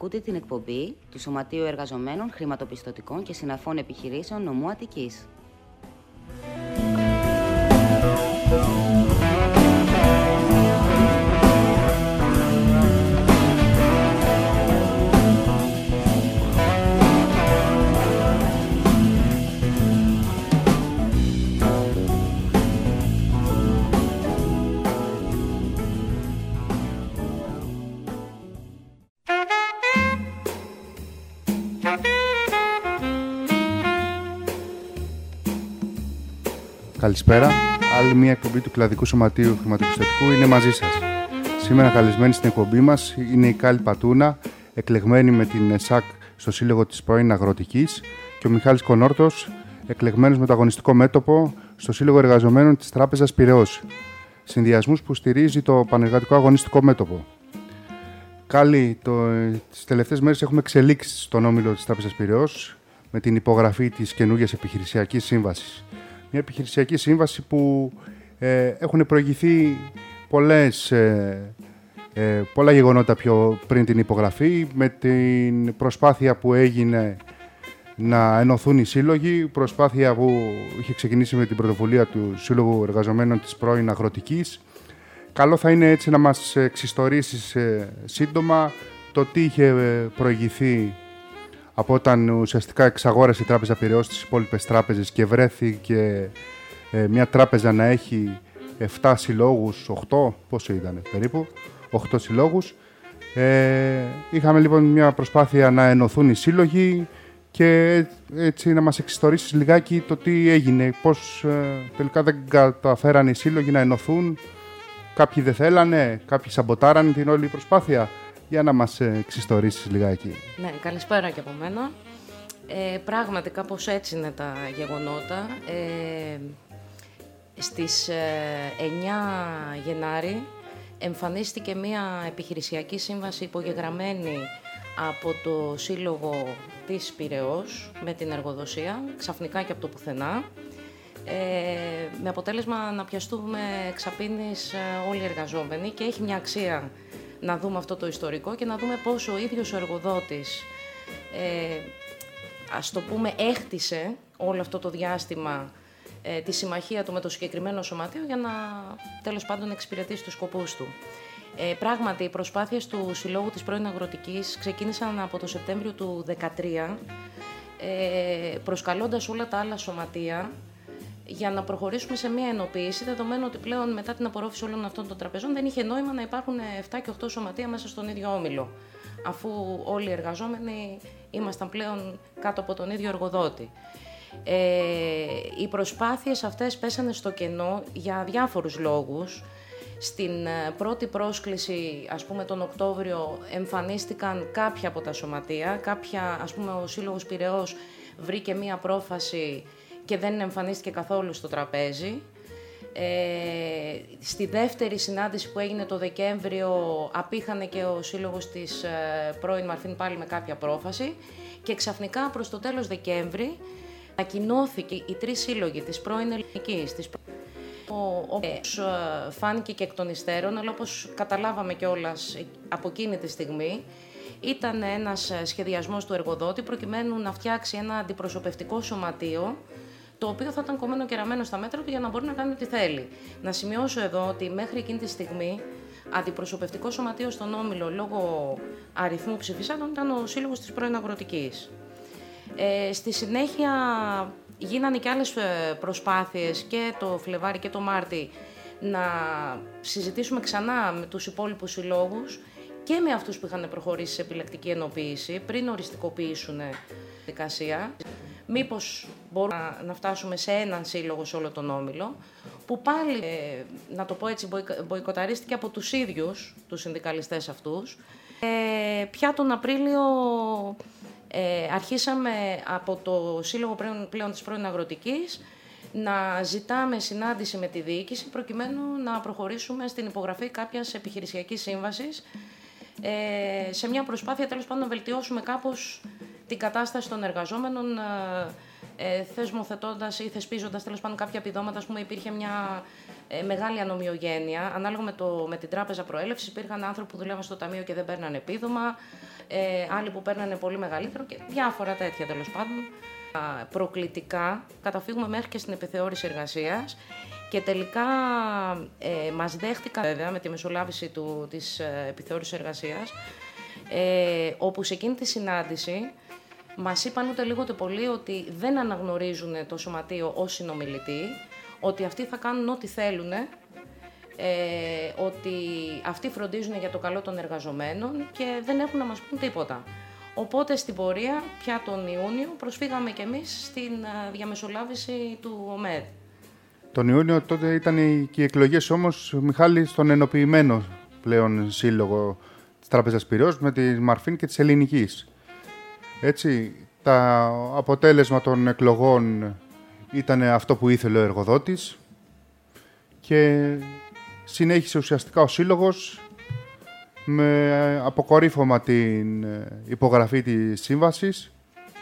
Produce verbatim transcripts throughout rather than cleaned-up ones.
Ακούτε την εκπομπή του Σωματείου Εργαζομένων Χρηματοπιστωτικών και Συναφών Επιχειρήσεων Νομού Αττικής. Καλησπέρα. Άλλη μια εκπομπή του Κλαδικού Σωματείου Χρηματοπιστωτικού είναι μαζί σας. Σήμερα καλεσμένη στην εκπομπή μας είναι η Κάλλη Πατούνα, εκλεγμένη με την ΕΣΑΚ στο Σύλλογο της Πρώην Αγροτικής, και ο Μιχάλης Κονόρτος, εκλεγμένος με το αγωνιστικό μέτωπο στο Σύλλογο Εργαζομένων της Τράπεζας Πειραιώς. Συνδυασμούς που στηρίζει το Πανεργατικό Αγωνιστικό Μέτωπο. Κάλλη, το, τις τελευταίες μέρες έχουμε εξελίξεις στον όμιλο της Τράπεζας Πειραιώς με την υπογραφή της καινούργιας επιχειρησιακής σύμβασης. Μια επιχειρησιακή σύμβαση που ε, έχουν προηγηθεί πολλές, ε, ε, πολλά γεγονότα πιο πριν την υπογραφή, με την προσπάθεια που έγινε να ενωθούν οι σύλλογοι, προσπάθεια που είχε ξεκινήσει με την πρωτοβουλία του Σύλλογου Εργαζομένων της Πρώην Αγροτικής. Καλό θα είναι έτσι να μας εξιστορήσεις ε, σύντομα το τι είχε προηγηθεί από όταν ουσιαστικά εξαγόρασε η Τράπεζα Πειραιώς τις υπόλοιπες τράπεζες και βρέθηκε ε, μια τράπεζα να έχει επτά συλλόγους, οκτώ, πόσο ήταν περίπου, οκτώ συλλόγους. Ε, είχαμε λοιπόν μια προσπάθεια να ενωθούν οι σύλλογοι και έτσι να μας εξιστορήσεις λιγάκι το τι έγινε, πώς ε, τελικά δεν καταφέρανε οι σύλλογοι να ενωθούν, κάποιοι δεν θέλανε, κάποιοι σαμποτάρανε την όλη προσπάθεια. Για να μας εξιστορήσεις λιγάκι. Ναι, καλησπέρα και από μένα. Ε, πράγματι, κάπως έτσι είναι τα γεγονότα. Ε, στις ε, εννιά Γενάρη εμφανίστηκε μια επιχειρησιακή σύμβαση υπογεγραμμένη από το Σύλλογο της Πειραιώς με την εργοδοσία, ξαφνικά και από το πουθενά, ε, με αποτέλεσμα να πιαστούμε εξαπίνης όλοι οι εργαζόμενοι, και έχει μια αξία να δούμε αυτό το ιστορικό και να δούμε πόσο ο ίδιος ο εργοδότης, ε, ας το πούμε, έχτισε όλο αυτό το διάστημα ε, τη συμμαχία του με το συγκεκριμένο σωματείο για να, τέλος πάντων, εξυπηρετήσει τους σκοπούς του. Ε, πράγματι, οι προσπάθειες του Συλλόγου της Πρώην Αγροτικής ξεκίνησαν από το Σεπτέμβριο του δύο χιλιάδες δεκατρία, ε, προσκαλώντας όλα τα άλλα σωματεία για να προχωρήσουμε σε μια ενοποίηση, δεδομένου ότι πλέον μετά την απορρόφηση όλων αυτών των τραπεζών δεν είχε νόημα να υπάρχουν επτά και οκτώ σωματεία μέσα στον ίδιο όμιλο, αφού όλοι οι εργαζόμενοι ήμασταν πλέον κάτω από τον ίδιο εργοδότη. Ε, οι προσπάθειες αυτές πέσανε στο κενό για διάφορους λόγους. Στην πρώτη πρόσκληση, ας πούμε τον Οκτώβριο, εμφανίστηκαν κάποια από τα σωματεία, κάποια, ας πούμε ο Σύλλογος Πειραιώς βρήκε μία πρόφαση και δεν εμφανίστηκε καθόλου στο τραπέζι. Ε, στη δεύτερη συνάντηση που έγινε το Δεκέμβριο απήχανε και ο Σύλλογος της ε, Πρώην Μαρφίν πάλι με κάποια πρόφαση, και ξαφνικά προς το τέλος Δεκέμβρη ανακοινώθηκε οι τρεις σύλλογοι της Πρώην Ελληνικής, της όπως ε, φάνηκε και εκ των υστέρων, αλλά όπως καταλάβαμε κιόλας από εκείνη τη στιγμή, ήταν ένας σχεδιασμός του εργοδότη προκειμένου να φτιάξει ένα αντιπροσωπευτικό σωματείο, το οποίο θα ήταν κομμένο και ραμμένο στα μέτρα του για να μπορεί να κάνει ό,τι θέλει. Να σημειώσω εδώ ότι μέχρι εκείνη τη στιγμή αντιπροσωπευτικό σωματείο στον όμιλο λόγω αριθμού ψηφισάντων ήταν ο Σύλλογος της Πρώην Αγροτικής. Ε, στη συνέχεια γίνανε και άλλες προσπάθειες και το Φλεβάρι και το Μάρτι να συζητήσουμε ξανά με τους υπόλοιπους συλλόγους και με αυτούς που είχαν προχωρήσει σε επιλεκτική ενοποίηση πριν οριστικοποιήσουν τη δικασία. Μήπως μπορούμε να φτάσουμε σε έναν σύλλογο σε όλο τον όμιλο, που πάλι, ε, να το πω έτσι, μποϊκοταρίστηκε από τους ίδιους, τους συνδικαλιστές αυτούς. Ε, πια τον Απρίλιο ε, αρχίσαμε από το Σύλλογο πλέον, πλέον της Πρώην Αγροτικής να ζητάμε συνάντηση με τη διοίκηση προκειμένου να προχωρήσουμε στην υπογραφή κάποιας επιχειρησιακής σύμβασης, ε, σε μια προσπάθεια τέλος πάντων να βελτιώσουμε κάπως την κατάσταση των εργαζόμενων, ε, θεσμοθετώντας ή θεσπίζοντας τέλος πάντων κάποια επιδόματα. Ας πούμε, υπήρχε μια ε, μεγάλη ανομοιογένεια. Ανάλογα με, το, με την τράπεζα προέλευσης, υπήρχαν άνθρωποι που δουλεύαν στο ταμείο και δεν παίρνανε επίδομα, ε, άλλοι που παίρνανε πολύ μεγαλύτερο και διάφορα τέτοια τέλος πάντων. Προκλητικά καταφύγουμε μέχρι και στην επιθεώρηση εργασίας και τελικά ε, μας δέχτηκαν βέβαια με τη μεσολάβηση του, της ε, επιθεώρησης εργασίας, ε, όπου σε εκείνη τη συνάντηση μας είπαν ούτε λίγο ούτε πολύ ότι δεν αναγνωρίζουν το σωματείο ως συνομιλητή, ότι αυτοί θα κάνουν ό,τι θέλουν, ε, ότι αυτοί φροντίζουν για το καλό των εργαζομένων και δεν έχουν να μας πούν τίποτα. Οπότε στην πορεία, πια τον Ιούνιο, προσφύγαμε κι εμείς στην διαμεσολάβηση του ΟΜΕΔ. Τον Ιούνιο τότε ήταν και οι εκλογές όμως, Μιχάλη, στον ενοποιημένο πλέον σύλλογο της Τράπεζας Πειραιώς με τη Μαρφίν και της Ελληνικής. Έτσι, το αποτέλεσμα των εκλογών ήταν αυτό που ήθελε ο εργοδότης και συνέχισε ουσιαστικά ο σύλλογος με αποκορύφωμα την υπογραφή της σύμβασης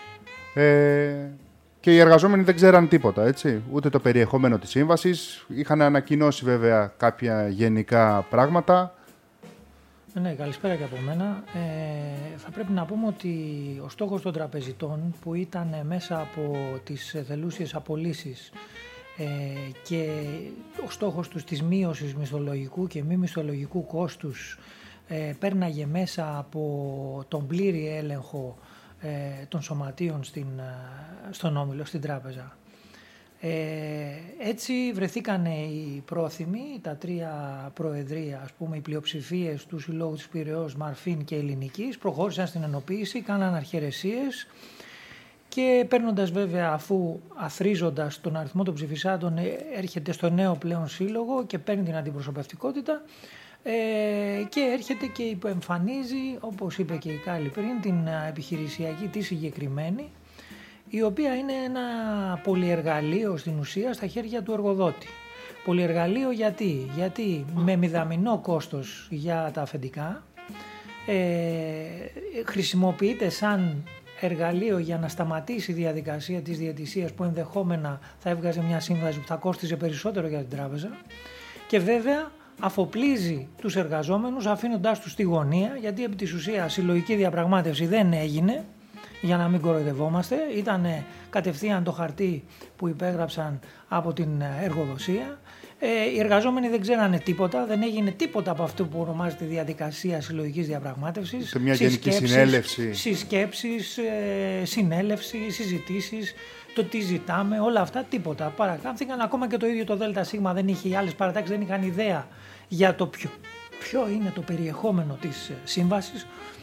ε, και οι εργαζόμενοι δεν ξέραν τίποτα, έτσι, ούτε το περιεχόμενο της σύμβασης. Είχαν ανακοινώσει βέβαια κάποια γενικά πράγματα. Ναι, καλησπέρα και από μένα. Ε, θα πρέπει να πούμε ότι ο στόχος των τραπεζιτών που ήταν μέσα από τις θελούσιες απολύσεις ε, και ο στόχος τους της μείωσης μισθολογικού και μη μισθολογικού κόστους ε, πέρναγε μέσα από τον πλήρη έλεγχο ε, των σωματείων στην, στον Όμιλο, στην τράπεζα. Ε, έτσι βρεθήκαν οι πρόθυμοι, τα τρία προεδρία, ας πούμε, οι πλειοψηφίες του Συλλόγου της Πειραιώς, Μαρφίν και Ελληνικής, προχώρησαν στην ενοποίηση, κάναν αρχαιρεσίες και παίρνοντας βέβαια, αφού αθρίζοντας τον αριθμό των ψηφισάντων, έρχεται στο νέο πλέον σύλλογο και παίρνει την αντιπροσωπευτικότητα ε, και έρχεται και υποεμφανίζει, όπως είπε και η Κάλλη πριν, την επιχειρησιακή τη συγκεκριμένη, η οποία είναι ένα πολυεργαλείο στην ουσία στα χέρια του εργοδότη. Πολυεργαλείο γιατί, γιατί με μηδαμινό κόστος για τα αφεντικά, ε, χρησιμοποιείται σαν εργαλείο για να σταματήσει η διαδικασία της διαιτησίας που ενδεχόμενα θα έβγαζε μια σύμβαση που θα κόστιζε περισσότερο για την τράπεζα και βέβαια αφοπλίζει τους εργαζόμενους αφήνοντάς τους στη γωνία, γιατί επί της ουσίας συλλογική διαπραγμάτευση δεν έγινε, για να μην κοροϊδευόμαστε, ήταν κατευθείαν το χαρτί που υπέγραψαν από την εργοδοσία. Ε, οι εργαζόμενοι δεν ξέρανε τίποτα, δεν έγινε τίποτα από αυτό που ονομάζεται διαδικασία συλλογικής διαπραγμάτευσης. Σε μια γενική συνέλευση. Συσκέψεις, ε, συνέλευση, συζητήσεις, το τι ζητάμε, όλα αυτά τίποτα. Παρακάμφθηκαν, ακόμα και το ίδιο το ΔΣ δεν είχε, οι άλλες παρατάξεις δεν είχαν ιδέα για το ποιο, ποιο είναι το περιεχόμενο της σύμβασης.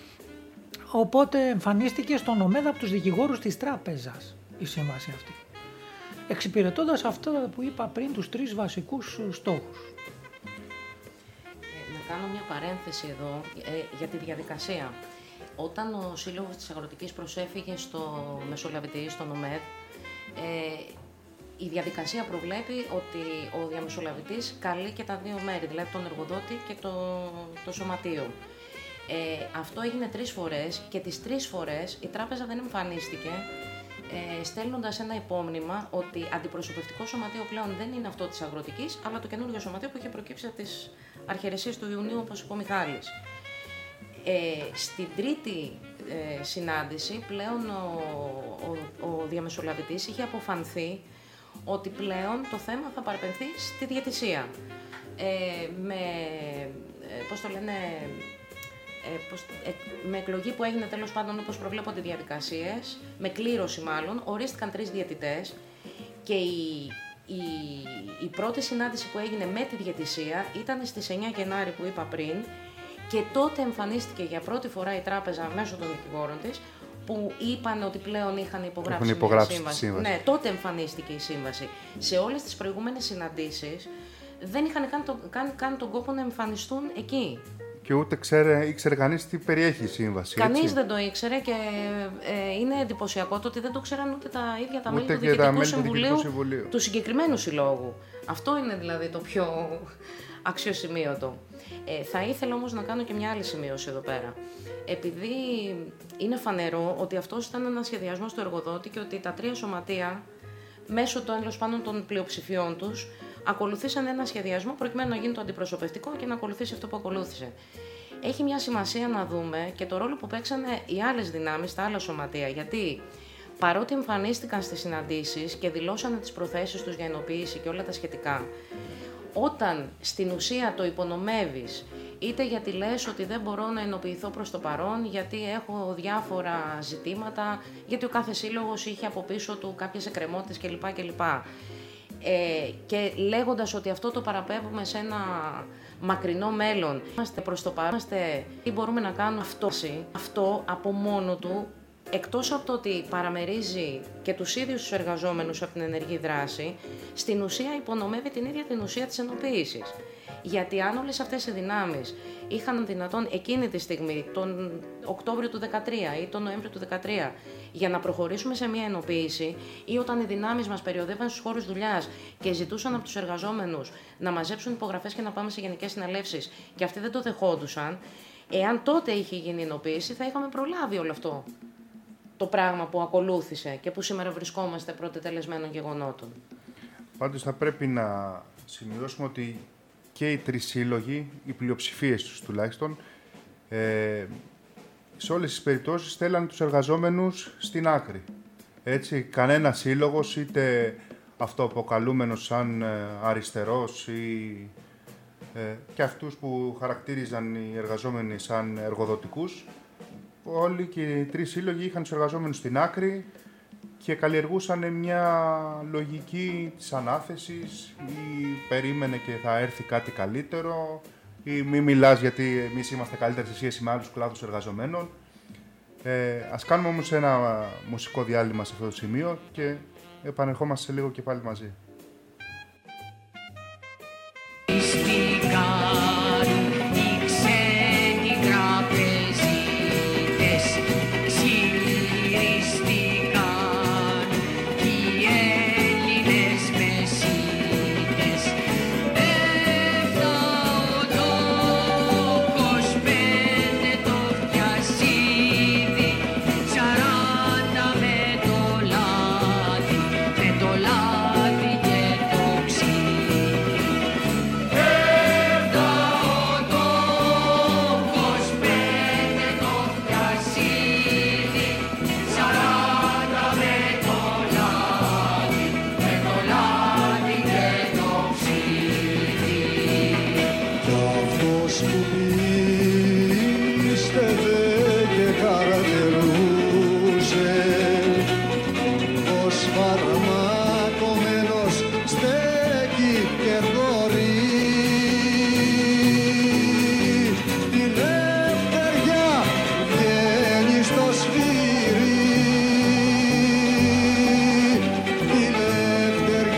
Οπότε εμφανίστηκε στον ΟΜΕΔ από τους δικηγόρους της τράπεζας η σύμβαση αυτή, εξυπηρετώντας αυτό που είπα πριν, τους τρεις βασικούς στόχους. Ε, να κάνω μια παρένθεση εδώ ε, για τη διαδικασία. Όταν ο Σύλλογος της Αγροτικής προσέφυγε στο Μεσολαβητή, στον ΟΜΕΔ, ε, η διαδικασία προβλέπει ότι ο διαμεσολαβητής καλεί και τα δύο μέρη, δηλαδή τον εργοδότη και το, το σωματείο. Ε, αυτό έγινε τρεις φορές και τις τρεις φορές η τράπεζα δεν εμφανίστηκε, ε, στέλνοντας ένα υπόμνημα ότι αντιπροσωπευτικό σωματείο πλέον δεν είναι αυτό της Αγροτικής, αλλά το καινούργιο σωματείο που είχε προκύψει από τις αρχαιρεσίες του Ιουνίου, όπως είπε ο Μιχάλης. Ε, στην τρίτη ε, συνάντηση, πλέον ο, ο, ο διαμεσολαβητής είχε αποφανθεί ότι πλέον το θέμα θα παραπεμφθεί στη διαιτησία. Ε, με, ε, πώς το λένε... Ε, με εκλογή που έγινε τέλος πάντων όπως προβλέπονται οι διαδικασίες, με κλήρωση μάλλον, ορίστηκαν τρεις διαιτητές και η, η, η πρώτη συνάντηση που έγινε με τη διαιτησία ήταν στις εννιά Γενάρη που είπα πριν και τότε εμφανίστηκε για πρώτη φορά η τράπεζα μέσω των δικηγόρων της που είπαν ότι πλέον είχαν υπογράψει, είχαν υπογράψει μια σύμβαση. σύμβαση. Ναι, τότε εμφανίστηκε η σύμβαση. Σε όλες τις προηγούμενες συναντήσεις δεν είχαν καν, το, καν, καν τον κόπο να εμφανιστούν εκεί. Και ούτε ξέρε, ήξερε κανείς τι περιέχει η σύμβαση. Κανείς έτσι. δεν το ήξερε και ε, είναι εντυπωσιακό το ότι δεν το ξέραν ούτε τα ίδια τα ούτε μέλη του Διοικητικού Διοικητικού Συμβουλίου, Συμβουλίου του συγκεκριμένου συλλόγου. Αυτό είναι δηλαδή το πιο αξιοσημείωτο. Ε, θα ήθελα όμως να κάνω και μια άλλη σημείωση εδώ πέρα. Επειδή είναι φανερό ότι αυτός ήταν ένας σχεδιασμός του εργοδότη και ότι τα τρία σωματεία, μέσω των τέλος πάντων των πλειοψηφιών τους, ακολουθήσαν ένα σχεδιασμό προκειμένου να γίνει το αντιπροσωπευτικό και να ακολουθήσει αυτό που ακολούθησε. Έχει μια σημασία να δούμε και το ρόλο που παίξανε οι άλλες δυνάμεις, τα άλλα σωματεία, γιατί παρότι εμφανίστηκαν στις συναντήσεις και δηλώσανε τις προθέσεις τους για ενοποίηση και όλα τα σχετικά, όταν στην ουσία το υπονομεύεις, είτε γιατί λες ότι δεν μπορώ να ενοποιηθώ προς το παρόν, γιατί έχω διάφορα ζητήματα, γιατί ο κάθε σύλλογος είχε από πίσω του κάποιες εκκρεμότητες κλπ. κλπ. Ε, και λέγοντας ότι αυτό το παραπέμπουμε σε ένα μακρινό μέλλον, είμαστε προς το παρόν, είμαστε, τι μπορούμε να κάνουμε αυτό, αυτό από μόνο του, εκτός από το ότι παραμερίζει και τους ίδιους τους εργαζόμενους από την ενεργή δράση, στην ουσία υπονομεύει την ίδια την ουσία της ενοποίησης. Γιατί αν όλες αυτές οι δυνάμεις είχαν δυνατόν εκείνη τη στιγμή, τον Οκτώβριο του δεκατρία ή τον Νοέμβριο του δεκατρία, για να προχωρήσουμε σε μια ενοποίηση, ή όταν οι δυνάμεις μας περιοδεύαν στους χώρους δουλειάς και ζητούσαν από τους εργαζόμενους να μαζέψουν υπογραφές και να πάμε σε γενικές συνελεύσεις και αυτοί δεν το δεχόντουσαν, εάν τότε είχε γίνει ενοποίηση, θα είχαμε προλάβει όλο αυτό το πράγμα που ακολούθησε και που σήμερα βρισκόμαστε πρωτετελεσμένων γεγονότων. Πάντως θα πρέπει να σημειώσουμε ότι και οι τρεις σύλλογοι, οι πλειοψηφίες τους τουλάχιστον, ε, σε όλες τις περιπτώσεις θέλανε τους εργαζόμενους στην άκρη. Έτσι, κανένα σύλλογος, είτε αυτοαποκαλούμενος σαν ε, αριστερός ή ε, και αυτούς που χαρακτήριζαν οι εργαζόμενοι σαν εργοδοτικούς, όλοι και οι τρεις σύλλογοι είχαν τους εργαζόμενους στην άκρη και καλλιεργούσαν μια λογική της ανάθεσης ή περίμενε και θα έρθει κάτι καλύτερο ή μη μιλάς γιατί εμείς είμαστε καλύτεροι σε σχέση με άλλους κλάδους εργαζομένων. Ε, ας κάνουμε όμως ένα μουσικό διάλειμμα σε αυτό το σημείο και επανερχόμαστε σε λίγο και πάλι μαζί.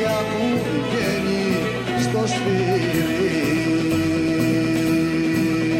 στο σφύρι.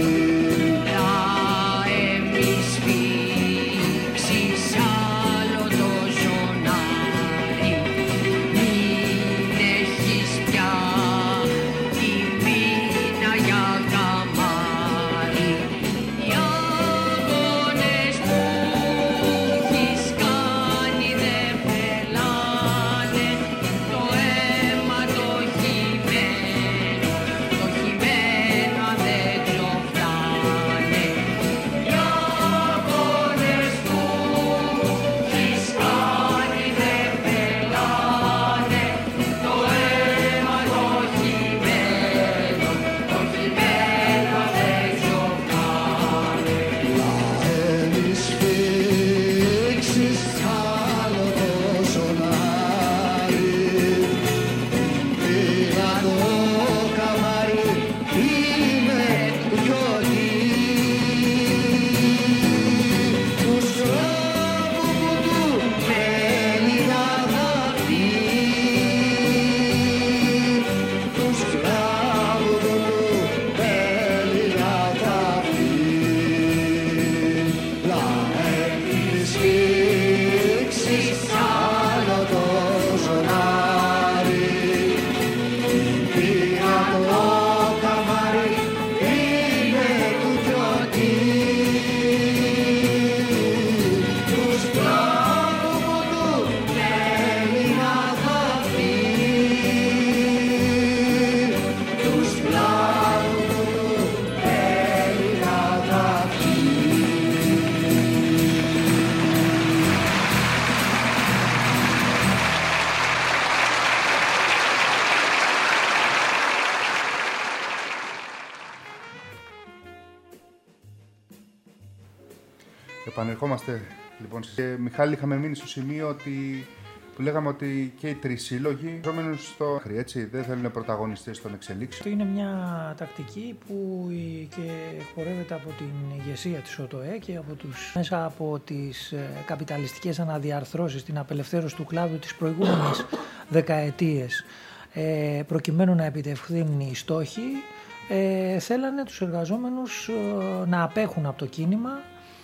Επανερχόμαστε λοιπόν. Και, Μιχάλη, είχαμε μείνει στο σημείο ότι, που λέγαμε ότι και οι τρεις σύλλογοι ζώμενους στο έτσι, δεν θέλουν πρωταγωνιστές των εξελίξεων. Αυτό είναι μια τακτική που και εκπορεύεται από την ηγεσία της ΟΤΟΕ και από τους, μέσα από τις καπιταλιστικές αναδιαρθρώσεις, την απελευθέρωση του κλάδου της προηγούμενης δεκαετίες, ε, προκειμένου να επιτευχθούν οι στόχοι, ε, θέλανε τους εργαζόμενους ε, να απέχουν από το κίνημα.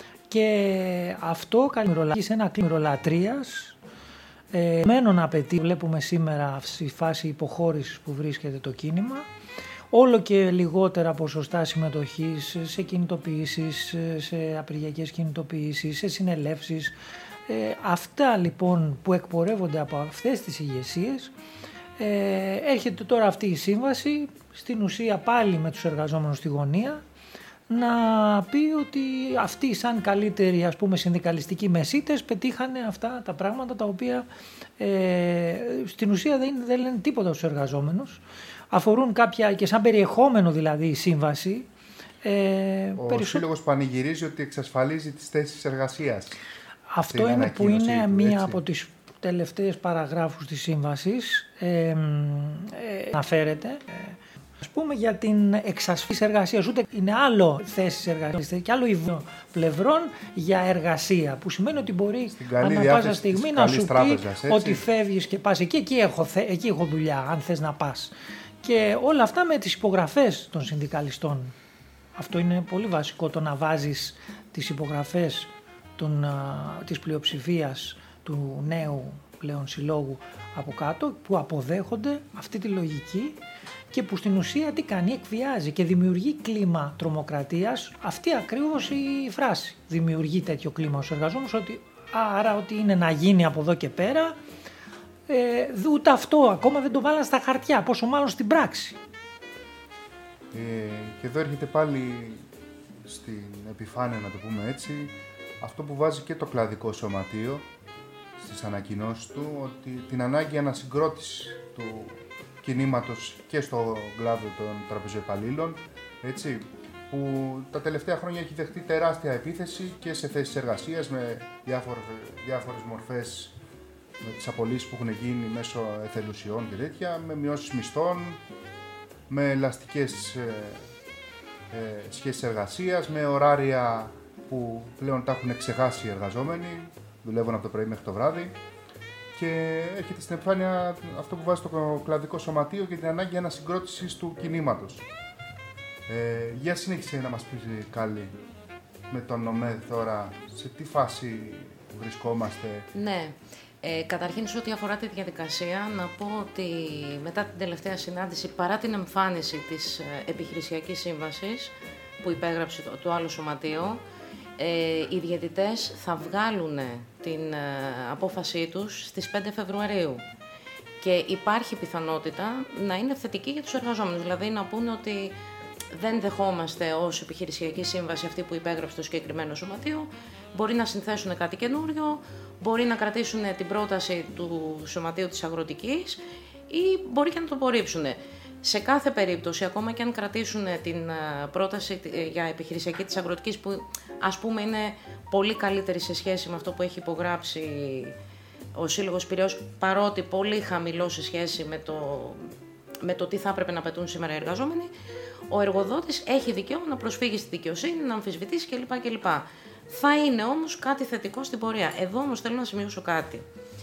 Και αυτό κάνει σε ένα κλίμα λατρείας, ε, μένον απαιτεί, βλέπουμε σήμερα στη φάση υποχώρησης που βρίσκεται το κίνημα, όλο και λιγότερα ποσοστά συμμετοχής σε κινητοποιήσεις, σε απεργιακές κινητοποιήσεις, σε συνελεύσεις. Ε, αυτά λοιπόν που εκπορεύονται από αυτές τις ηγεσίες, ε, έρχεται τώρα αυτή η σύμβαση, στην ουσία πάλι με τους εργαζόμενους στη γωνία, να πει ότι αυτοί σαν καλύτεροι, ας πούμε, συνδικαλιστικοί μεσίτες πετύχανε αυτά τα πράγματα τα οποία ε, στην ουσία δεν, δεν λένε τίποτα στους εργαζόμενους. Αφορούν κάποια και σαν περιεχόμενο δηλαδή η σύμβαση. Ε, Ο περισσό... Σύλλογος πανηγυρίζει ότι εξασφαλίζει τις θέσεις εργασίας. Αυτό είναι που είναι του, μία από τις τελευταίες παραγράφους της σύμβασης. Ε, ε, αναφέρεται... Ε, Ας πούμε για την εξασφάλιση εργασίας, ούτε είναι άλλο θέσεις εργασίας και άλλο ειδών πλευρών για εργασία, που σημαίνει ότι μπορεί ανά πάσα στιγμή να σου πει ότι φεύγεις και πας εκεί, εκεί έχω, εκεί έχω δουλειά, αν θες να πας. Και όλα αυτά με τις υπογραφές των συνδικαλιστών. Αυτό είναι πολύ βασικό, το να βάζεις τις υπογραφές των, της πλειοψηφίας του νέου πλέον συλλόγου από κάτω, που αποδέχονται αυτή τη λογική και που στην ουσία τι κάνει, εκβιάζει και δημιουργεί κλίμα τρομοκρατίας. Αυτή ακριβώς η φράση δημιουργεί τέτοιο κλίμα στους εργαζόμενους, ότι άρα ότι είναι να γίνει από εδώ και πέρα, ε, ούτε αυτό ακόμα δεν το βάλαν στα χαρτιά, πόσο μάλλον στην πράξη. Ε, και εδώ έρχεται πάλι στην επιφάνεια, να το πούμε έτσι, αυτό που βάζει και το κλαδικό σωματείο στις ανακοινώσεις του, ότι την ανάγκη ανασυγκρότησης του κινήματος και στο κλάδο των τραπεζοϊπαλλήλων, έτσι, που τα τελευταία χρόνια έχει δεχτεί τεράστια επίθεση και σε θέσεις εργασίας με διάφορες, διάφορες μορφές, με τις απολύσεις που έχουν γίνει μέσω εθελουσιών και τέτοια, με μειώσεις μισθών, με ελαστικές ε, ε, σχέσεις εργασίας, με ωράρια που πλέον τα έχουν ξεχάσει οι εργαζόμενοι, δουλεύουν από το πρωί μέχρι το βράδυ. Και έρχεται στην επιφάνεια αυτό που βάζει το κλαδικό σωματείο και την ανάγκη ανασυγκρότησης του κινήματος. Ε, για συνέχισε να μας πει, Κάλλη, με τον ΟΜΕΔ τώρα, σε τι φάση βρισκόμαστε. Ναι. Ε, καταρχήν, σε ό,τι αφορά τη διαδικασία, να πω ότι μετά την τελευταία συνάντηση, παρά την εμφάνιση της επιχειρησιακής σύμβασης που υπέγραψε το, το άλλο σωματείο, Ε, οι διαιτητές θα βγάλουν την ε, απόφασή τους στις πέντε Φεβρουαρίου και υπάρχει πιθανότητα να είναι θετική για τους εργαζόμενους, δηλαδή να πούνε ότι δεν δεχόμαστε ως επιχειρησιακή σύμβαση αυτή που υπέγραψε το συγκεκριμένο σωματείο, μπορεί να συνθέσουν κάτι καινούριο, μπορεί να κρατήσουν την πρόταση του σωματείου της αγροτικής ή μπορεί και να το απορρίψουν. Σε κάθε περίπτωση, ακόμα και αν κρατήσουν την πρόταση για επιχειρησιακή της αγροτικής, που ας πούμε είναι πολύ καλύτερη σε σχέση με αυτό που έχει υπογράψει ο Σύλλογος Πειραιώς, παρότι πολύ χαμηλό σε σχέση με το, με το τι θα έπρεπε να πετούν σήμερα οι εργαζόμενοι, ο εργοδότης έχει δικαίωμα να προσφύγει στη δικαιοσύνη, να αμφισβητήσει κλπ. κλπ. Θα είναι όμως κάτι θετικό στην πορεία. Εδώ όμως θέλω να σημειώσω κάτι.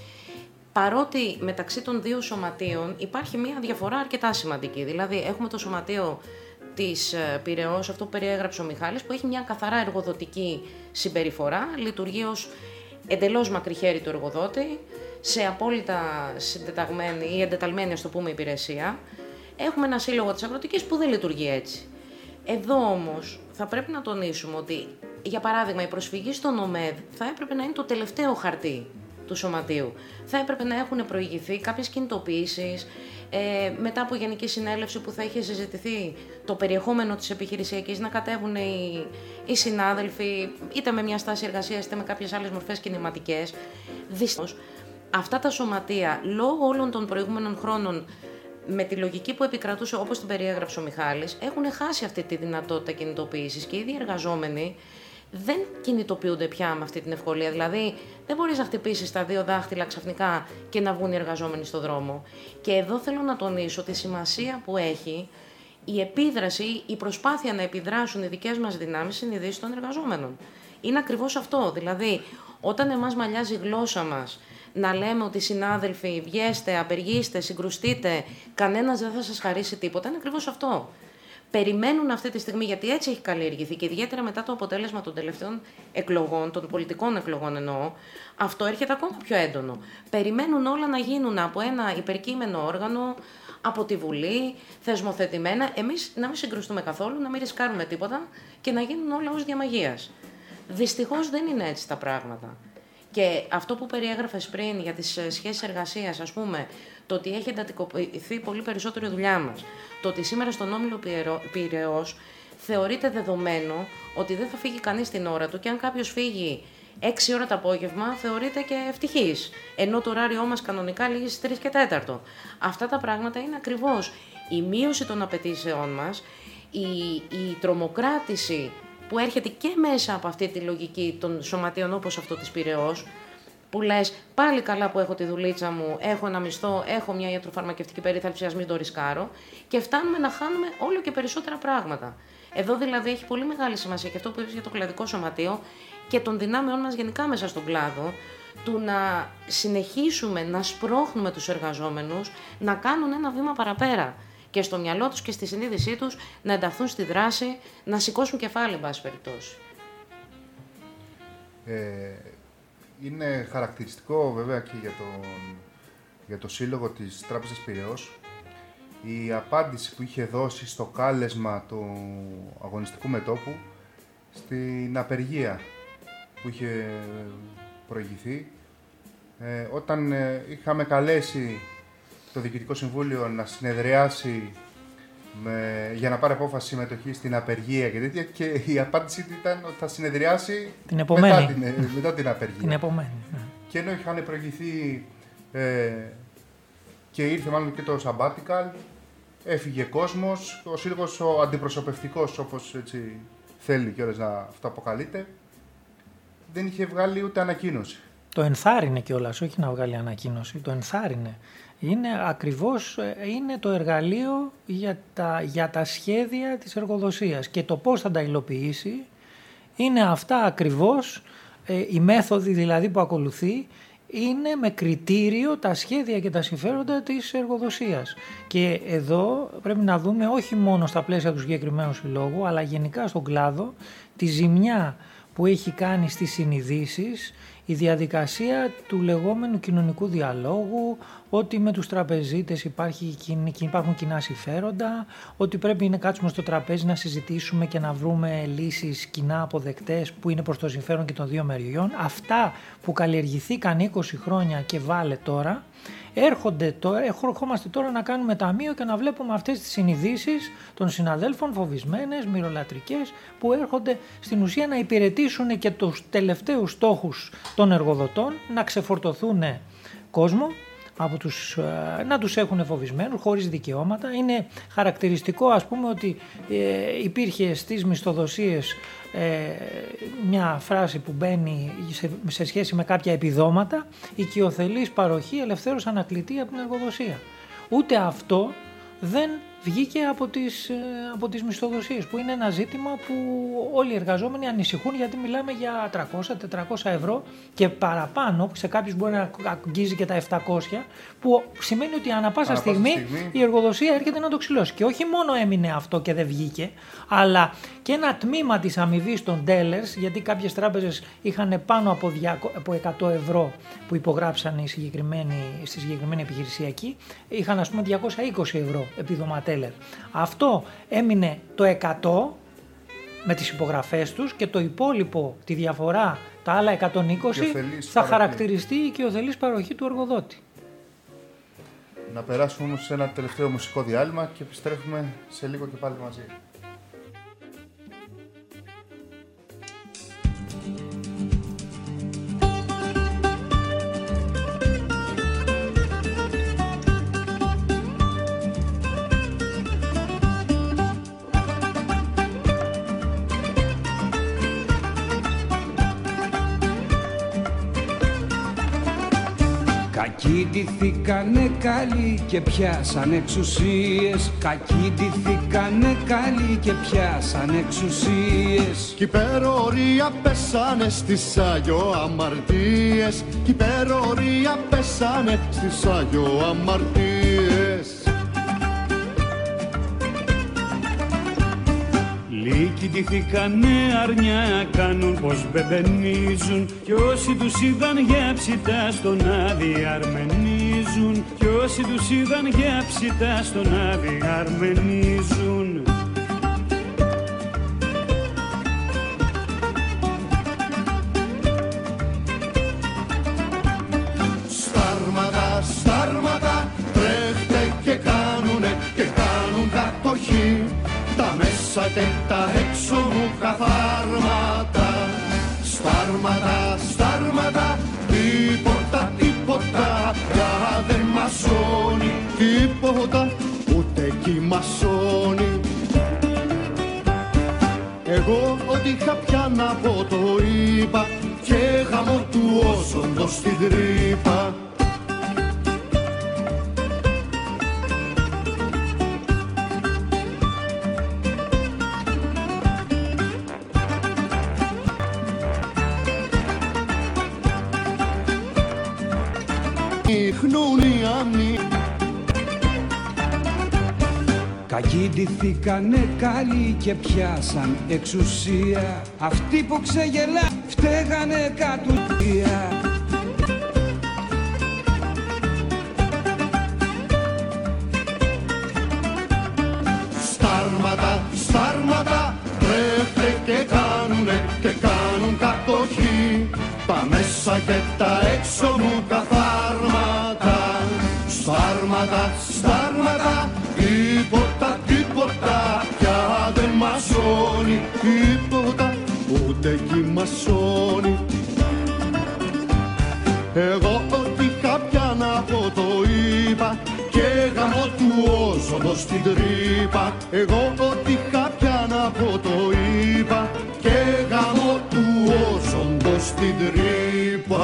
Παρότι μεταξύ των δύο σωματείων υπάρχει μια διαφορά αρκετά σημαντική. Δηλαδή, έχουμε το σωματείο της Πειραιώς, αυτό που περιέγραψε ο Μιχάλης, που έχει μια καθαρά εργοδοτική συμπεριφορά, λειτουργεί ως εντελώς μακρι χέρι του εργοδότη, σε απόλυτα συντεταγμένη ή εντεταλμένη, ας το πούμε, υπηρεσία. Έχουμε ένα σύλλογο της αγροτικής που δεν λειτουργεί έτσι. Εδώ όμως θα πρέπει να τονίσουμε ότι, για παράδειγμα, η προσφυγή στον ΟΜΕΔ θα έπρεπε να είναι το τελευταίο χαρτί του σωματείου. Θα έπρεπε να έχουν προηγηθεί κάποιες κινητοποιήσεις, ε, μετά από γενική συνέλευση που θα είχε συζητηθεί το περιεχόμενο της επιχειρησιακής, να κατέβουν οι, οι συνάδελφοι, είτε με μια στάση εργασίας, είτε με κάποιες άλλες μορφές κινηματικές. Δυστυχώς, αυτά τα σωματεία, λόγω όλων των προηγούμενων χρόνων, με τη λογική που επικρατούσε, όπως την περιέγραψε ο Μιχάλης, έχουν χάσει αυτή τη δυνατότητα κινητοποίησης και οι ίδιοι εργαζόμενοι δεν κινητοποιούνται πια με αυτή την ευκολία. Δηλαδή, δεν μπορείς να χτυπήσεις τα δύο δάχτυλα ξαφνικά και να βγουν οι εργαζόμενοι στον δρόμο. Και εδώ θέλω να τονίσω τη σημασία που έχει η επίδραση, η προσπάθεια να επιδράσουν οι δικές μας δυνάμεις συνειδήσεις των εργαζόμενων. Είναι ακριβώς αυτό. Δηλαδή, όταν εμάς μαλλιάζει η γλώσσα μας, να λέμε ότι συνάδελφοι, βγέστε, απεργήστε, συγκρουστείτε, κανένας δεν θα σας χαρίσει τίποτα, είναι ακριβώς αυτό. Περιμένουν αυτή τη στιγμή, γιατί έτσι έχει καλλιεργηθεί και ιδιαίτερα μετά το αποτέλεσμα των τελευταίων εκλογών, των πολιτικών εκλογών εννοώ, αυτό έρχεται ακόμα πιο έντονο. Περιμένουν όλα να γίνουν από ένα υπερκείμενο όργανο, από τη Βουλή, θεσμοθετημένα, εμείς να μην συγκρουστούμε καθόλου, να μην ρισκάρουμε τίποτα και να γίνουν όλα ως διαμαγείας. Δυστυχώς δεν είναι έτσι τα πράγματα. Και αυτό που περιέγραφες πριν για τις σχέσεις εργασίας, ας πούμε, το ότι έχει εντατικοποιηθεί πολύ περισσότερο η δουλειά μας, το ότι σήμερα στον Όμιλο Πειραιώς θεωρείται δεδομένο ότι δεν θα φύγει κανείς την ώρα του και αν κάποιος φύγει έξι ώρα το απόγευμα θεωρείται και ευτυχής, ενώ το ωράριό μας κανονικά λήγει στις τρεις και τέταρτο. Αυτά τα πράγματα είναι ακριβώς η μείωση των απαιτήσεών μας, η, η τρομοκράτηση που έρχεται και μέσα από αυτή τη λογική των σωματείων όπως αυτό της Πειραιώς, που λες πάλι καλά που έχω τη δουλίτσα μου, έχω ένα μισθό, έχω μια ιατροφαρμακευτική περίθαλψη, ας μην το ρισκάρω, και φτάνουμε να χάνουμε όλο και περισσότερα πράγματα. Εδώ δηλαδή έχει πολύ μεγάλη σημασία και αυτό που είπες για το κλαδικό σωματείο και των δυνάμεών μας γενικά μέσα στον κλάδο, του να συνεχίσουμε να σπρώχνουμε τους εργαζόμενους να κάνουν ένα βήμα παραπέρα και στο μυαλό τους και στη συνείδησή τους να ενταχθούν στη δράση, να σηκώσουν κεφάλι, εν πάση περιπτώσει. Ε, είναι χαρακτηριστικό βέβαια και για τον, για το σύλλογο της Τράπεζας Πειραιώς η απάντηση που είχε δώσει στο κάλεσμα του αγωνιστικού μετώπου στην απεργία που είχε προηγηθεί, ε, όταν ε, είχαμε καλέσει το Διοικητικό Συμβούλιο να συνεδριάσει με, για να πάρει απόφαση συμμετοχή στην απεργία και τέτοια, και η απάντηση ήταν ότι θα συνεδριάσει την μετά, την, μετά την απεργία. Την επομένη. Ναι. Και ενώ είχαν προηγηθεί ε, και ήρθε μάλλον και το sabbatical, έφυγε κόσμος, ο σύλλογος ο αντιπροσωπευτικός, όπως έτσι θέλει κιόλας να αυτό αποκαλείται, δεν είχε βγάλει ούτε ανακοίνωση. Το ενθάρρυνε κιόλας, όχι να βγάλει ανακοίνωση, το ενθάρρυνε. Είναι ακριβώς είναι το εργαλείο για τα, για τα σχέδια της εργοδοσίας και το πώς θα τα υλοποιήσει είναι αυτά ακριβώς, ε, οι μέθοδοι δηλαδή που ακολουθεί είναι με κριτήριο τα σχέδια και τα συμφέροντα της εργοδοσίας. Και εδώ πρέπει να δούμε όχι μόνο στα πλαίσια του συγκεκριμένου συλλόγου, αλλά γενικά στον κλάδο τη ζημιά που έχει κάνει στις συνειδήσεις η διαδικασία του λεγόμενου κοινωνικού διαλόγου, ότι με τους τραπεζίτες υπάρχει, υπάρχουν κοινά συμφέροντα, ότι πρέπει να κάτσουμε στο τραπέζι να συζητήσουμε και να βρούμε λύσεις κοινά αποδεκτές που είναι προς το συμφέρον και των δύο μεριών. Αυτά που καλλιεργηθήκαν είκοσι χρόνια και βάλε τώρα, έρχονται τώρα, ερχόμαστε τώρα να κάνουμε ταμείο και να βλέπουμε αυτές τις συνειδήσεις των συναδέλφων φοβισμένες, μυρολατρικές, που έρχονται στην ουσία να υπηρετήσουν και τους τελευταίους στόχους των εργοδοτών, να ξεφορτωθούν κόσμο, από τους, να τους έχουν φοβισμένους, χωρίς δικαιώματα. Είναι χαρακτηριστικό, ας πούμε, ότι ε, υπήρχε στις μισθοδοσίες ε, μια φράση που μπαίνει σε, σε σχέση με κάποια επιδόματα, οικειοθελής παροχή ελευθέρως ανακλητή από την εργοδοσία. Ούτε αυτό δεν βγήκε από τις, από τις μισθοδοσίες, που είναι ένα ζήτημα που όλοι οι εργαζόμενοι ανησυχούν, γιατί μιλάμε για τριακόσια με τετρακόσια ευρώ και παραπάνω, που σε κάποιους μπορεί να αγγίζει και τα επτακόσια, που σημαίνει ότι ανά πάσα στιγμή, στιγμή η εργοδοσία έρχεται να το ξυλώσει. Και όχι μόνο έμεινε αυτό και δεν βγήκε, αλλά και ένα τμήμα της αμοιβής των tellers, γιατί κάποιες τράπεζες είχαν πάνω από εκατό ευρώ που υπογράψαν οι συγκεκριμένοι, στη συγκεκριμένη επιχειρησιακή, είχαν ας πούμε διακόσια είκοσι ευρώ επίδομα teller. Αυτό έμεινε το εκατό με τις υπογραφές τους και το υπόλοιπο, τη διαφορά, τα άλλα εκατόν είκοσι θα χαρακτηριστεί η οικειοθελής παροχή του εργοδότη. Να περάσουμε όμως σε ένα τελευταίο μουσικό διάλειμμα και επιστρέφουμε σε λίγο και πάλι μαζί. Κακοί ντυθήκανε καλοί και πιάσαν εξουσίες. Κακοί ντυθήκανε καλοί και πιάσαν εξουσίες. Κι υπερορία πέσανε στις αγιοαμαρτίες. Κι υπερορία πέσανε στις αγιοαμαρτίες. Λύκοι ντυθήκανε αρνιά, κάνουν πως μπεμπενίζουν. Κι όσοι τους είδαν για ψητά στον άδει αρμενίζουν. Κι όσοι τους είδαν για ψητά στον άδει αρμενίζουν. Στάρματα, στάρματα, τρέχτε και κάνουνε και κάνουν κατοχή τα μέσα και τα έξω μου καθάρματα. Στάρματα, στάρματα, τίποτα, τίποτα πια δεν μασώνει. Τίποτα, ούτε κι μασώνει. Εγώ ό,τι είχα πια να πω το είπα και γαμώ του όσοντος στην τρύπα. Κακοί ντυθήκανε καλοί και πιάσαν εξουσία. Αυτοί που ξεγελά φταίγανε κατουτία. Στάρματα, στάρματα, τρέχτε και κάνουνε και κάνουν κατοχή τα μέσα και τα έξω μου καθάρματα. Στάρματα, στάρματα, τίποτα, τίποτα πια δεν μασώνει. Τίποτα, ούτε κι μασώνει. Εγώ ό,τι είχα πια να πω το είπα και γαμώ του όσοντος στην τρύπα. Εγώ ό,τι είχα πια να πω το είπα και γαμώ του όσοντος στην τρύπα.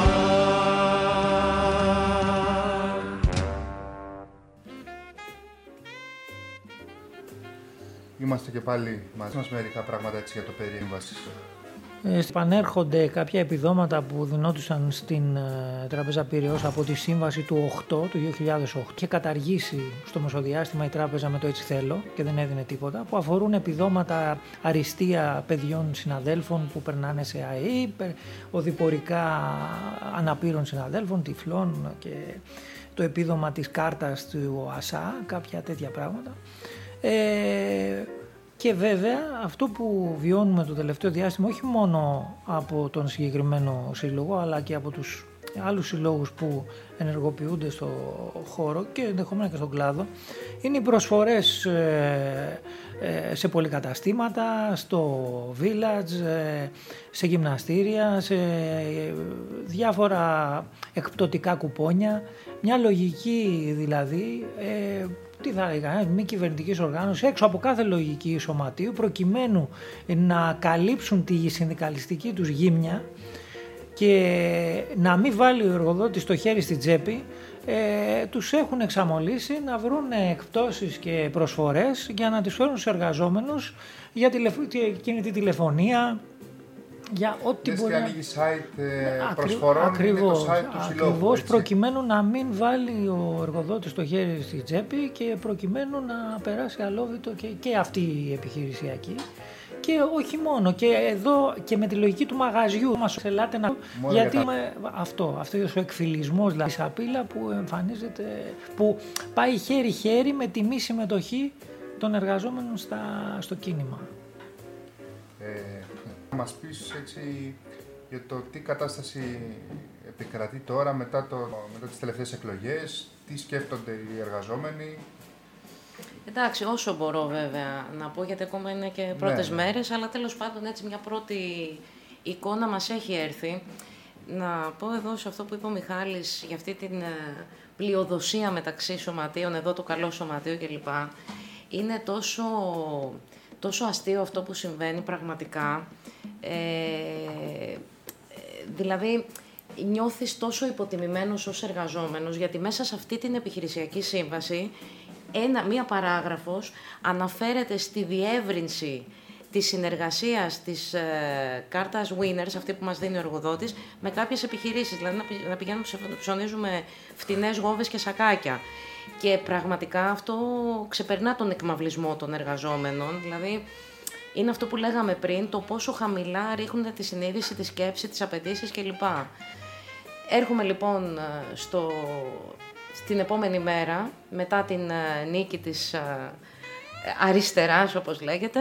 Είμαστε και πάλι μαζί μας, μερικά πράγματα έτσι για το περί έμβασης. Ε, επανέρχονται κάποια επιδόματα που δινόντουσαν στην ε, Τράπεζα Πειραιώς από τη σύμβαση του οκτώ, του δύο χιλιάδες οκτώ, και καταργήσει στο μεσοδιάστημα η τράπεζα με το έτσι θέλω και δεν έδινε τίποτα, που αφορούν επιδόματα αριστεία παιδιών συναδέλφων που περνάνε σε ΑΕΗ, οδηπορικά αναπήρων συναδέλφων, τυφλών και το επίδομα της κάρτας του ΟΑΣΑ, κάποια τέτοια πράγματα. Ε, και βέβαια αυτό που βιώνουμε το τελευταίο διάστημα, όχι μόνο από τον συγκεκριμένο σύλλογο αλλά και από τους άλλους συλλόγους που ενεργοποιούνται στο χώρο και ενδεχόμενα και στον κλάδο, είναι οι προσφορές ε, ε, σε πολυκαταστήματα, στο village, ε, σε γυμναστήρια, σε ε, διάφορα εκπτωτικά κουπόνια, μια λογική δηλαδή ε, τι θα έλεγα, μη κυβερνητικής οργάνωσης έξω από κάθε λογική σωματείου προκειμένου να καλύψουν τη συνδικαλιστική τους γύμνια και να μην βάλει ο εργοδότης το χέρι στη τσέπη. Ε, τους έχουν εξαμολύσει να βρουν εκπτώσεις και προσφορές για να τις φέρουν στους εργαζόμενους για τηλεφ... κινητή τηλεφωνία, για ό,τι μπορεί. Και ανοίγει site ε, προσφορών, ακριβώς, είναι το site του συλλόγου. Ακριβώς, προκειμένου να μην βάλει ο εργοδότης το χέρι στη τσέπη και προκειμένου να περάσει αλόβητο και, και αυτή η επιχειρησιακή. Και όχι μόνο, και εδώ και με τη λογική του μαγαζιού μας ελάτε να... Μόνο γιατί για τα... αυτό, αυτός ο εκφυλισμός, δηλαδή η σαπίλα που εμφανίζεται, που πάει χέρι-χέρι με τη μη συμμετοχή των εργαζόμενων στα, στο κίνημα. Ε, να μας πεις έτσι για το τι κατάσταση επικρατεί τώρα μετά, το, μετά τις τελευταίες εκλογές, τι σκέφτονται οι εργαζόμενοι. Εντάξει, όσο μπορώ βέβαια να πω, γιατί ακόμα είναι και πρώτες ναι, μέρες, αλλά τέλος πάντων έτσι μια πρώτη εικόνα μας έχει έρθει. Να πω εδώ σε αυτό που είπε ο Μιχάλης για αυτή την πλειοδοσία μεταξύ σωματείων, εδώ το καλό σωματείο κλπ. Είναι τόσο, τόσο αστείο αυτό που συμβαίνει πραγματικά. Ε, δηλαδή, νιώθεις τόσο υποτιμημένος ως εργαζόμενος, γιατί μέσα σε αυτή την επιχειρησιακή σύμβαση ένα, μία παράγραφος αναφέρεται στη διεύρυνση της συνεργασίας της ε, κάρτας Winners, αυτή που μας δίνει ο εργοδότης, με κάποιες επιχειρήσεις, δηλαδή να, πη, να πηγαίνουμε να ψωνίζουμε φτηνές γόβες και σακάκια. Και πραγματικά αυτό ξεπερνά τον εκμαυλισμό των εργαζόμενων, δηλαδή είναι αυτό που λέγαμε πριν, το πόσο χαμηλά ρίχνουν τη συνείδηση, τη σκέψη, τις απαιτήσεις κλπ. Έρχομαι λοιπόν στο, στην επόμενη μέρα, μετά την νίκη της αριστεράς, όπως λέγεται.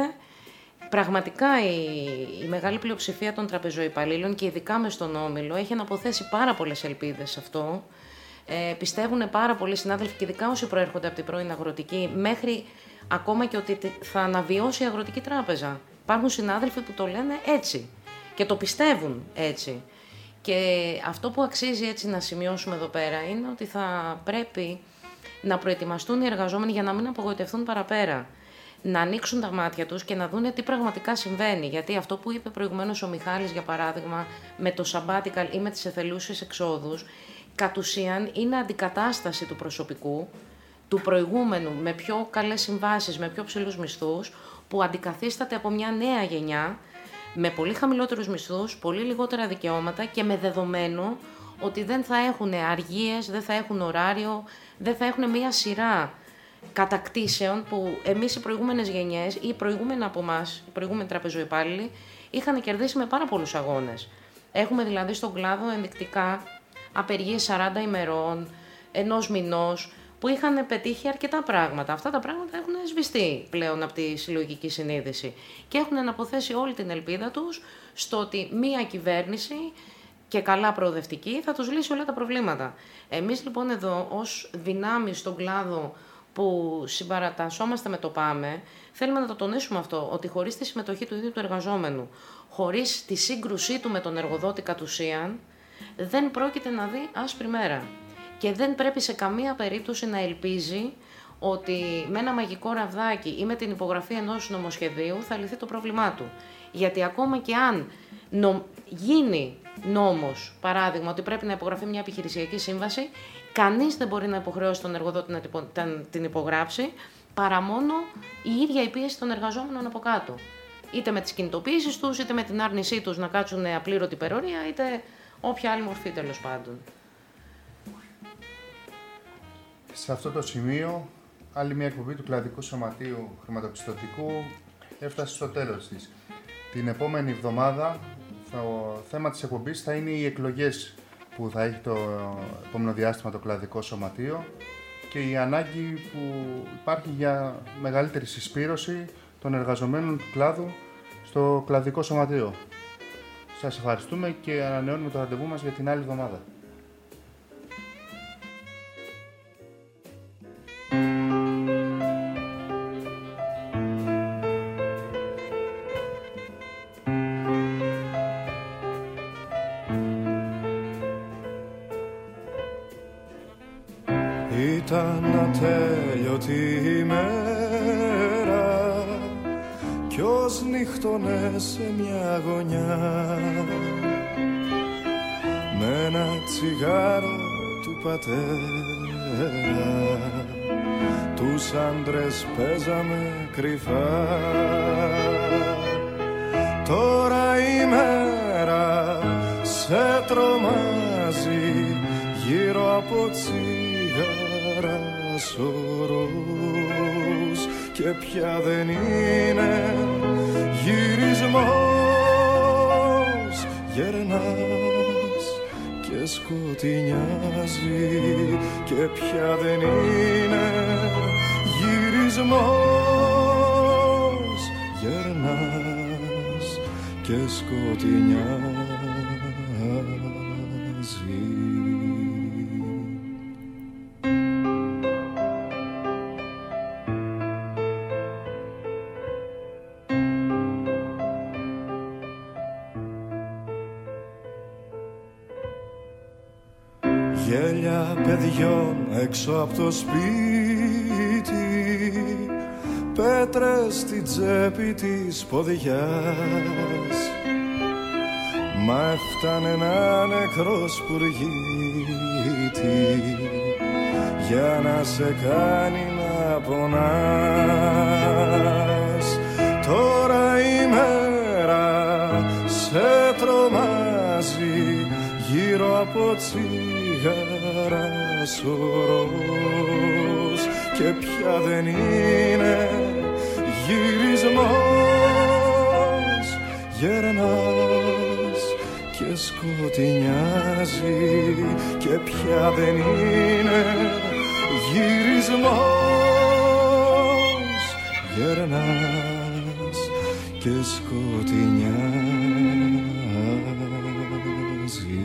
Πραγματικά η, η μεγάλη πλειοψηφία των τραπεζοϊπαλλήλων και ειδικά μες στον Όμιλο έχει αναποθέσει πάρα πολλές ελπίδες σε αυτό. Ε, πιστεύουν πάρα πολλοί συνάδελφοι και ειδικά όσοι προέρχονται από την πρώην αγροτική, μέχρι ακόμα και ότι θα αναβιώσει η αγροτική τράπεζα. Υπάρχουν συνάδελφοι που το λένε έτσι και το πιστεύουν έτσι. Και αυτό που αξίζει έτσι να σημειώσουμε εδώ πέρα είναι ότι θα πρέπει να προετοιμαστούν οι εργαζόμενοι για να μην απογοητευτούν παραπέρα. Να ανοίξουν τα μάτια τους και να δούνε τι πραγματικά συμβαίνει. Γιατί αυτό που είπε προηγουμένως ο Μιχάλης, για παράδειγμα, με το sabbatical ή με τις εθελούσιες εξόδους, κατ' ουσίαν είναι αντικατάσταση του προσωπικού, του προηγούμενου, με πιο καλές συμβάσεις, με πιο ψηλούς μισθούς, που αντικαθίσταται από μια νέα γενιά, με πολύ χαμηλότερους μισθούς, πολύ λιγότερα δικαιώματα και με δεδομένο ότι δεν θα έχουν αργίες, δεν θα έχουν ωράριο, δεν θα έχουν μια σειρά κατακτήσεων που εμείς οι προηγούμενες γενιές ή οι προηγούμενοι από εμάς, οι προηγούμενοι τραπεζοϊπάλληλοι, είχαν κερδίσει με πάρα πολλούς αγώνες. Έχουμε δηλαδή στον κλάδο ενδεικτικά απεργίες σαράντα ημερών, ενός μηνός, που είχαν πετύχει αρκετά πράγματα. Αυτά τα πράγματα έχουν σβηστεί πλέον από τη συλλογική συνείδηση και έχουν αναποθέσει όλη την ελπίδα τους στο ότι μία κυβέρνηση και καλά προοδευτική θα τους λύσει όλα τα προβλήματα. Εμείς λοιπόν εδώ ως δυνάμεις στον κλάδο που συμπαρατασσόμαστε με το ΠΑΜΕ, θέλουμε να το τονίσουμε αυτό, ότι χωρίς τη συμμετοχή του ίδιου του εργαζόμενου, χωρίς τη σύγκρουσή του με τον εργοδότη κατ' ουσίαν, δεν πρόκειται να δει άσπρη μέρα. Και δεν πρέπει σε καμία περίπτωση να ελπίζει ότι με ένα μαγικό ραβδάκι ή με την υπογραφή ενός νομοσχεδίου θα λυθεί το πρόβλημά του. Γιατί ακόμα και αν νο... γίνει νόμος, παράδειγμα, ότι πρέπει να υπογραφεί μια επιχειρησιακή σύμβαση, κανείς δεν μπορεί να υποχρεώσει τον εργοδότη να την υπογράψει, παρά μόνο η ίδια η πίεση των εργαζόμενων από κάτω. Είτε με τις κινητοποίησεις τους, είτε με την άρνησή τους να κάτσουν απλήρωτη υπερορία, είτε όποια άλλη μορφή τέλος πάντων. Σε αυτό το σημείο, άλλη μια εκπομπή του Κλαδικού Σωματείου Χρηματοπιστωτικού έφτασε στο τέλος της. Την επόμενη εβδομάδα το θέμα της εκπομπής θα είναι οι εκλογές που θα έχει το επόμενο διάστημα το Κλαδικό Σωματείο και η ανάγκη που υπάρχει για μεγαλύτερη συσπήρωση των εργαζομένων του κλάδου στο Κλαδικό Σωματείο. Σας ευχαριστούμε και ανανεώνουμε το ραντεβού μας για την άλλη εβδομάδα. Ήταν ατέλειωτη ημέρα κι ως νύχτωνε σε μια γωνιά με ένα τσιγάρο του πατέρα τους άντρες παίζαμε κρυφά. Τώρα η μέρα σε τρομάζει γύρω από τσιγάρα σωρός και πια δεν είναι γυρισμός. Γερνάς και σκοτεινιάζει και πια δεν είναι γυρισμός. Γερνάς και σκοτεινιάζει. Γέλια παιδιών έξω από το σπίτι, πέτρες στην τσέπη της ποδιάς, μα έφτανε ένα νεκρό σπουργίτη για να σε κάνει να πονάς. Τώρα η μέρα σε τρομάζει γύρω από τσιγάρα σωρός και πια δεν είναι γυρισμός. Γερνάς και σκοτεινιάζει και πια δεν είναι γυρισμός. Γερνάς και σκοτεινιάζει.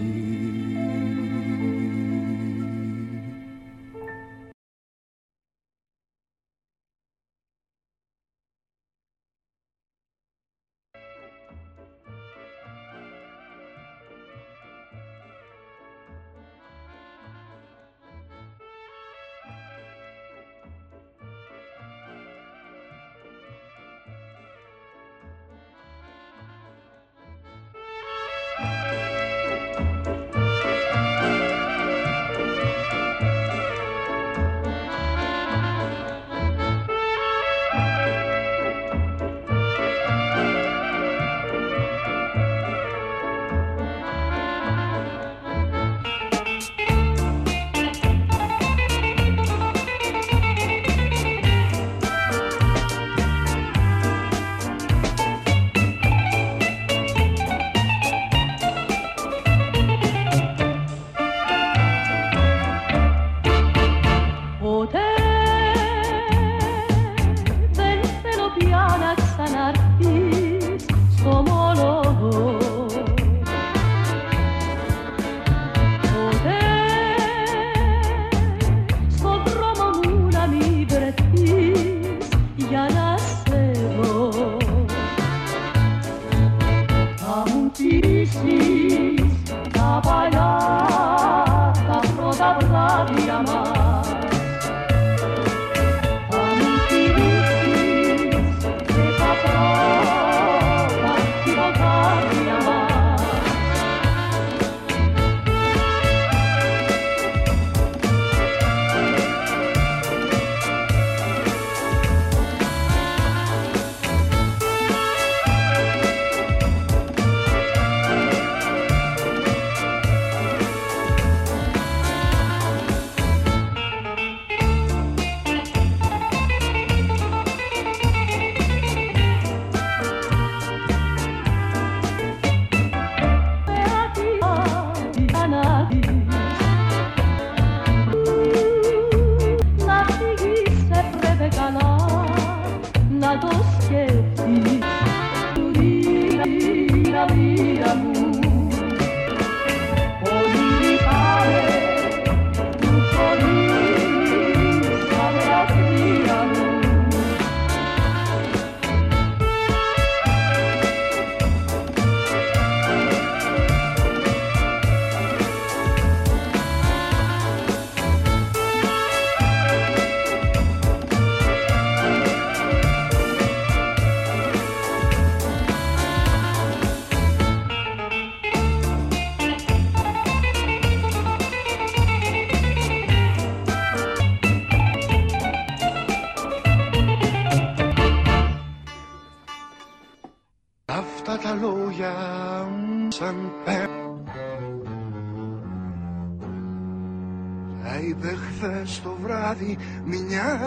Είδε χθες το βράδυ μια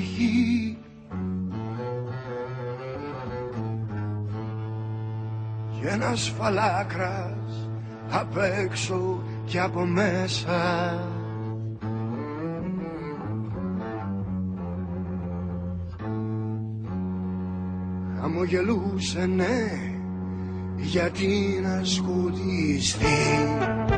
ψυχή και ένας φαλάκρας απ' έξω και από μέσα. Χαμογελούσε, ναι, γιατί να σκουτιστεί.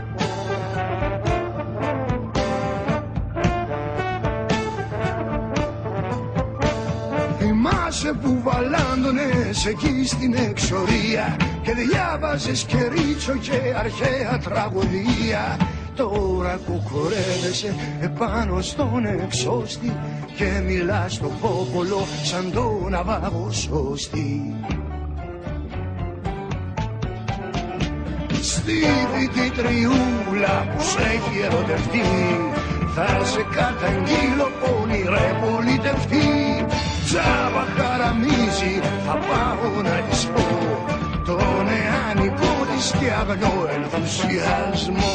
Θυμάσαι που βαλάντωνες εκεί στην εξορία και διάβαζες και ρίτσο και αρχαία τραγωδία. Τώρα κουκουρεύεσαι επάνω στον εξώστη και μιλάς στο πόπολο σαν το ναυάγο σώστη. Στίβη την τριούλα που σε έχει ερωτευτεί, θα σε καταγγείλω πονηρέ πολιτευτή. Τζάμπα χαραμίζει, θα πάω να της πω το νεανικό της και αγνό ενθουσιασμό.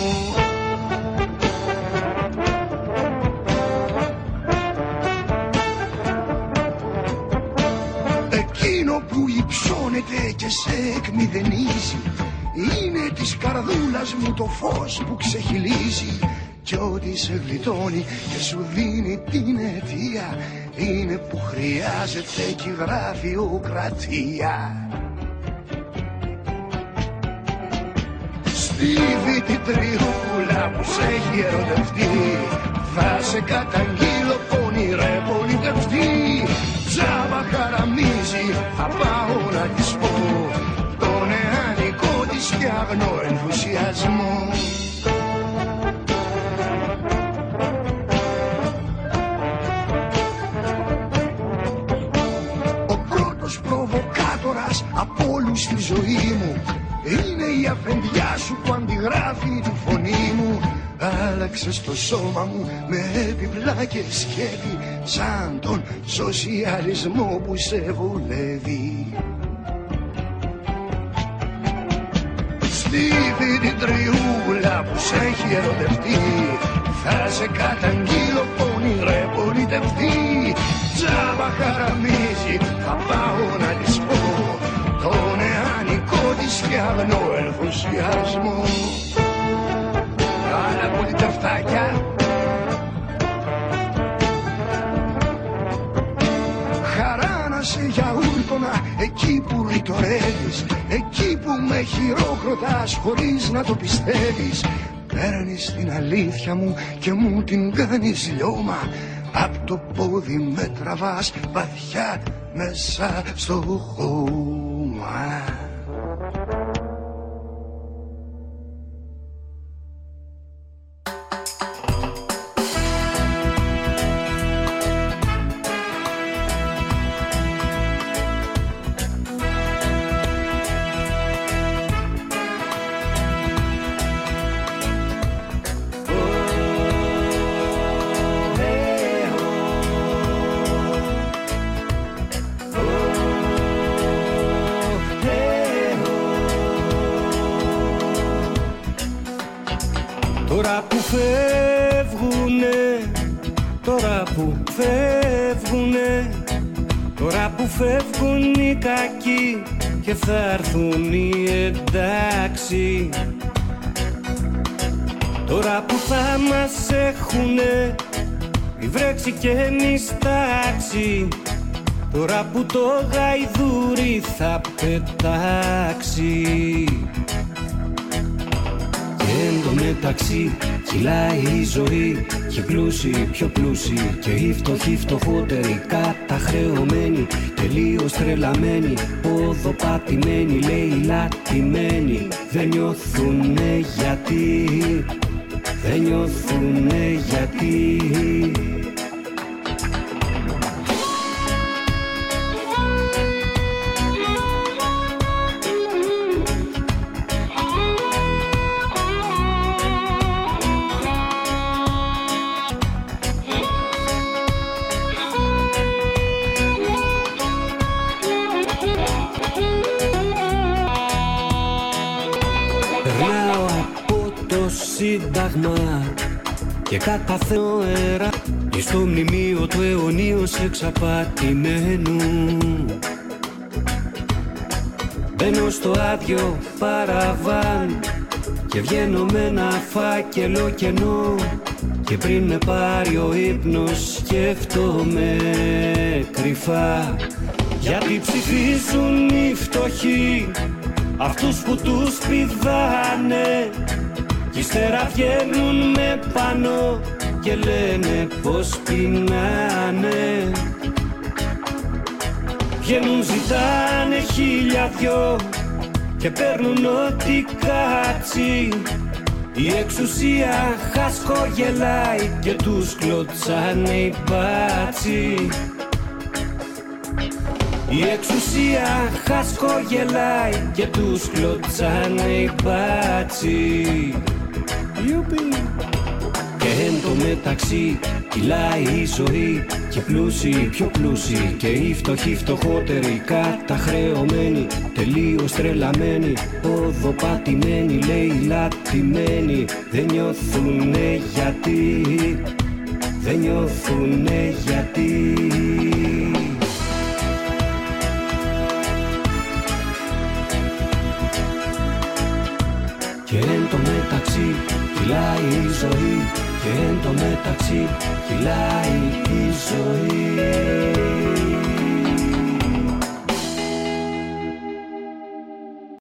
Εκείνο που υψώνεται και σε εκμηδενίζει είναι της καρδούλας μου το φως που ξεχυλίζει, κι ό,τι σε γλιτώνει και σου δίνει την αιτία είναι που χρειάζεται και γραφειοκρατία. Στίβη την τριούλα που σε έχει ερωτευτεί, θα σε καταγγείλω πονηρέ πολιτευτή. Τζάμπα χαραμίζει, θα πάω να της πω το νεανικό της και αγνό ενθουσιασμό. Ο πρώτος προβοκάτορας από όλους στη ζωή μου είναι η αφεντιά σου που αντιγράφει τη φωνή μου. Άλλαξες το σώμα μου με επιπλά και σχέδι, σαν τον σοσιαλισμό που σε βολεύει. Στίβη την τριούλα που σε έχει ερωτευτεί, θα σε καταγγείλω πονηρέ πολιτευτή. Τζάμπα χαραμίζει, θα πάω να της πω το νεανικό της και αγνό ενθουσιασμό. Άλλα πολιτευτάκια, χαρά να σε γιαούρτωνα εκεί που ρητορεύεις, εκεί που με χειρόκροτας χωρίς να το πιστεύεις. Παίρνεις την αλήθεια μου και μου την κάνεις λιώμα, απ' το πόδι με τραβάς βαθιά μέσα στο χώμα. Τώρα που φεύγουνε, τώρα που φεύγουνε, τώρα που φεύγουν οι κακοί και θα έρθουν οι εντάξει, τώρα που θα μας έχουνε η βρέξη και νηστάξει, τώρα που το γαϊδούρι θα πετάξει. Εν τω μεταξύ κυλάει η ζωή και οι πλούσιοι πιο πλούσιοι και οι φτωχοί φτωχότεροι, καταχρεωμένοι, τελείως τρελαμένοι, ποδοπατημένοι, λέει λατημένοι. Δεν νιώθουνε γιατί, δεν νιώθουνε γιατί. Σύνταγμα και καταθέτω αέρα στο μνημείο του αιωνίως εξαπατημένου. Μπαίνω στο άδειο παραβάν και βγαίνω με ένα φάκελο κενό, και πριν με πάρει ο ύπνος σκέφτομαι κρυφά, γιατί ψηφίζουν οι φτωχοί αυτούς που τους πηδάνε, κι ύστερα βγαίνουν με πάνω και λένε πως πεινάνε. Βγαίνουν, ζητάνε χίλια δυο και παίρνουν ό,τι κάτσει. Η εξουσία χασκογελάει και τους κλωτσάνε οι μπάτσοι. Η εξουσία χασκογελάει και τους κλωτσάνε οι μπάτσοι. Και εν τω μεταξύ κυλάει η ζωή και πλούσιοι πιο πλούσιοι και οι φτωχοί φτωχότεροι, καταχρεωμένοι, τελείως τρελαμένοι, οδοπατημένοι, λέει λατημένοι. Δεν νιώθουνε γιατί, δεν νιώθουνε γιατί. Και εν τω μεταξύ κυλάει η ζωή, και εν τω μεταξύ κυλάει η ζωή.